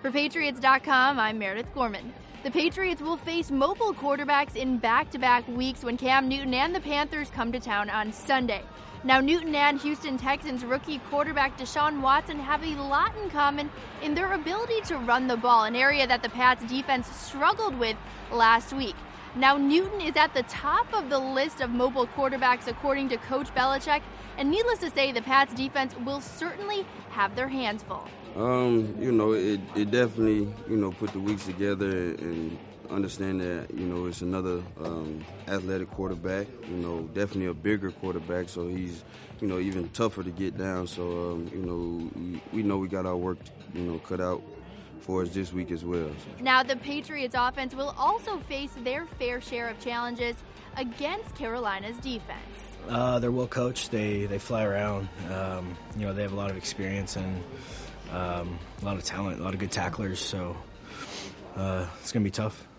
For Patriots.com, I'm Meredith Gorman. The Patriots will face mobile quarterbacks in back-to-back weeks when Cam Newton and the Panthers come to town on Sunday. Now, Newton and Houston Texans rookie quarterback Deshaun Watson have a lot in common in their ability to run the ball, an area that the Pats defense struggled with last week. Now, Newton is at the top of the list of mobile quarterbacks according to Coach Belichick, and needless to say, the Pats defense will certainly have their hands full. It definitely, put the weeks together and understand that, it's another athletic quarterback, definitely a bigger quarterback, so he's, even tougher to get down. So, we know we got our work, cut out for us this week as well. Now, the Patriots offense will also face their fair share of challenges against Carolina's defense. They're well coached. They fly around. They have a lot of experience and a lot of talent, a lot of good tacklers. So it's going to be tough.